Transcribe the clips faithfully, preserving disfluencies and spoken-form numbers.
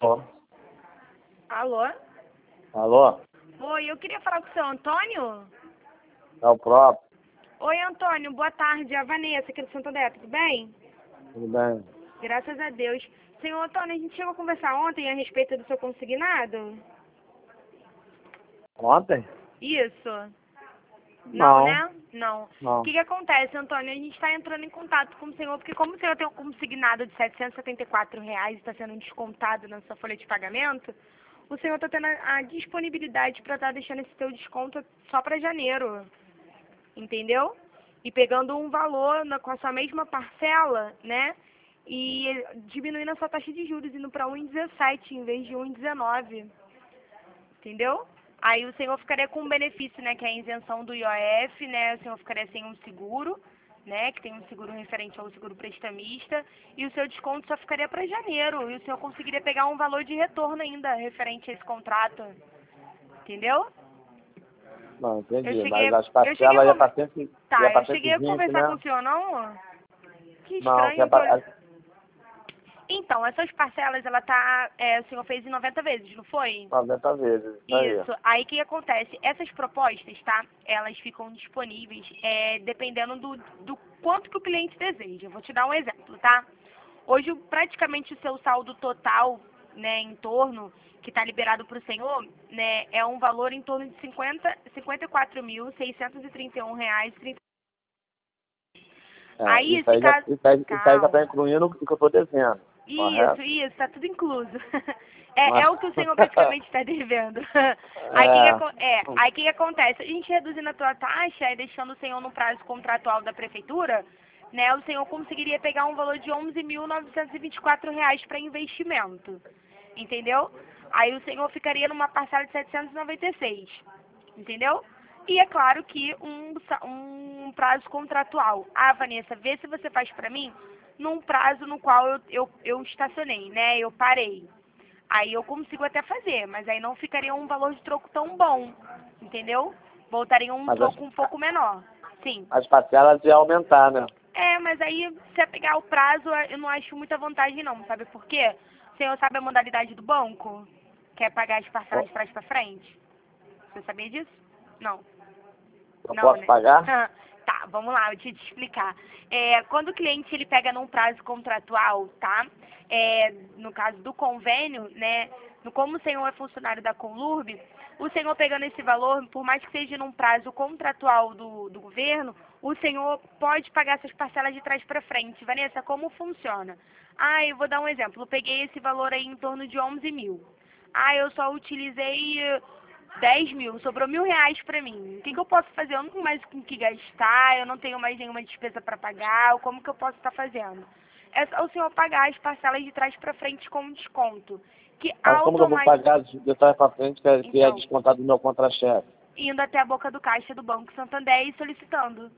Alô? Alô? Alô? Oi, eu queria falar com o seu Antônio. É o próprio. Oi, Antônio, boa tarde. É a Vanessa aqui do Santander, tudo bem? Tudo bem? Graças a Deus. Senhor Antônio, a gente chegou a conversar ontem a respeito do seu consignado? Ontem? Isso. Não, Não. né? Não. O Não. que que acontece, Antônio? A gente está entrando em contato com o senhor, porque como o senhor tem um consignado de setecentos e setenta e quatro reais e está sendo descontado na sua folha de pagamento, o senhor está tendo a a disponibilidade para estar deixando esse seu desconto só para janeiro. Entendeu? E pegando um valor na, com a sua mesma parcela, né? E diminuindo a sua taxa de juros, indo para um vírgula dezessete em vez de um vírgula dezenove. Entendeu? Aí o senhor ficaria com um benefício, né? Que é a isenção do I O F, né? O senhor ficaria sem um seguro, né? Que tem um seguro referente ao seguro prestamista. E o seu desconto só ficaria para janeiro. E o senhor conseguiria pegar um valor de retorno ainda referente a esse contrato. Entendeu? Não, Eu entendi. cheguei, Mas as eu cheguei a parcelas ia conver- para cento, ia Tá, eu para cento cheguei e a vinte, conversar com né? o senhor, não? Que Não, que é estranho que eu... para... Então, essas parcelas, ela tá... É, o senhor fez em noventa vezes, não foi? noventa vezes. Isso aí. Isso. Aí, o que acontece? Essas propostas, tá? Elas ficam disponíveis é, dependendo do, do quanto que o cliente deseja. Eu vou te dar um exemplo, tá? Hoje, praticamente, o seu saldo total, né, em torno, que está liberado para o senhor, né, é um valor em torno de cinquenta, cinquenta e quatro mil, seiscentos e trinta e um reais e trinta. É, Aí, isso esse aí já, caso... isso aí, isso aí já está Calma. incluindo o que eu estou devendo. Isso, Correto? isso, tá tudo incluso. É, Mas... é o que o senhor praticamente está devendo. Aí o que, que, é. acon- é, aí que, que acontece? A gente reduzindo a tua taxa e deixando o senhor no prazo contratual da prefeitura, né, o senhor conseguiria pegar um valor de onze mil novecentos e vinte e quatro reais para investimento. Entendeu? Aí o senhor ficaria numa parcela de setecentos e noventa e seis. Entendeu? E é claro que um, sa- um prazo contratual. Ah, Vanessa, vê se você faz para mim num prazo no qual eu, eu, eu estacionei, né? Eu parei. Aí eu consigo até fazer, mas aí não ficaria um valor de troco tão bom, entendeu? Voltaria um Mas as, troco um pouco menor. Sim. as parcelas iam aumentar, né? É, mas aí se eu pegar o prazo, eu não acho muita vantagem não, sabe por quê? O senhor sabe a modalidade do banco? Que é pagar as parcelas de trás para frente? Você sabia disso? Não. Eu Não, posso né? pagar? Tá, vamos lá, eu te, te explicar. É, quando o cliente ele pega num prazo contratual, tá? É, no caso do convênio, né? No, como o senhor é funcionário da Conlurb, o senhor pegando esse valor, por mais que seja num prazo contratual do, do governo, o senhor pode pagar essas parcelas de trás para frente. Vanessa, como funciona? Ah, eu vou dar um exemplo. Eu peguei esse valor aí em torno de onze mil. Ah, eu só utilizei dez mil, sobrou mil reais pra mim. O que, que eu posso fazer? Eu não tenho mais com o que gastar, eu não tenho mais nenhuma despesa pra pagar, como que eu posso estar fazendo? É só o senhor pagar as parcelas de trás pra frente com desconto. Que Mas como que eu vou automaticamente, pagar de trás para frente, que é, que é então, descontado do meu contra-cheque? indo até a boca do caixa do Banco Santander e solicitando.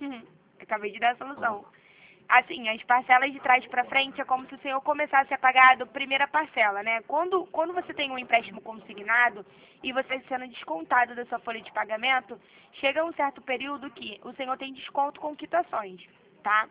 Acabei de dar a solução. Assim, as parcelas de trás para frente é como se o senhor começasse a pagar a primeira parcela, né? Quando, quando você tem um empréstimo consignado e você sendo descontado da sua folha de pagamento, chega um certo período que o senhor tem desconto com quitações, tá?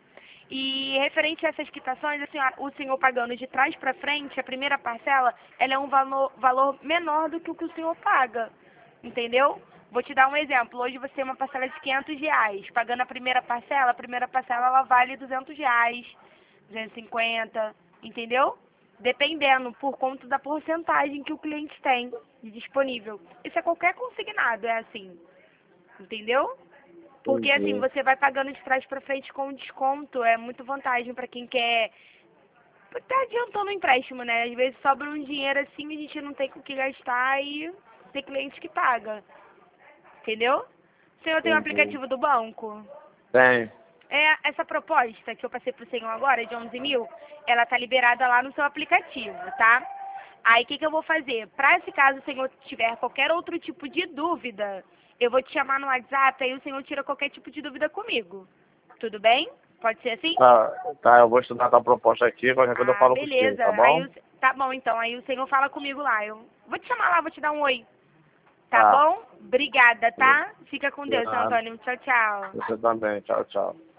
E referente a essas quitações, a senhora- o senhor pagando de trás para frente, a primeira parcela, ela é um valor, valor menor do que o que o senhor paga, entendeu? Vou te dar um exemplo. Hoje você tem uma parcela de quinhentos reais. Pagando a primeira parcela, a primeira parcela ela vale duzentos reais, duzentos e cinquenta, entendeu? Dependendo, por conta da porcentagem que o cliente tem de disponível. Isso é qualquer consignado, é assim, entendeu? Porque assim, Entendi. você vai pagando de trás para frente com desconto, é muito vantagem para quem quer tá adiantando o empréstimo, né? Às vezes sobra um dinheiro assim, a gente não tem com o que gastar e tem cliente que paga. Entendeu? O senhor tem o Entendi. aplicativo do banco? Tem. É, essa proposta que eu passei pro senhor agora, de onze mil, ela tá liberada lá no seu aplicativo, tá? Aí o que, que eu vou fazer? Para esse caso o senhor tiver qualquer outro tipo de dúvida, eu vou te chamar no WhatsApp, aí o senhor tira qualquer tipo de dúvida comigo. Tudo bem? Pode ser assim? Tá, tá, eu vou estudar a tua proposta aqui, qualquer coisa eu Ah, falo contigo, beleza. tá Aí bom? o, tá bom então, aí o senhor fala comigo lá. Eu vou te chamar lá, vou te dar um oi. Tá Tá. bom? Obrigada, tá? Fica com De Deus, seu nada. Antônio. Tchau, tchau. Você também. Tchau, tchau.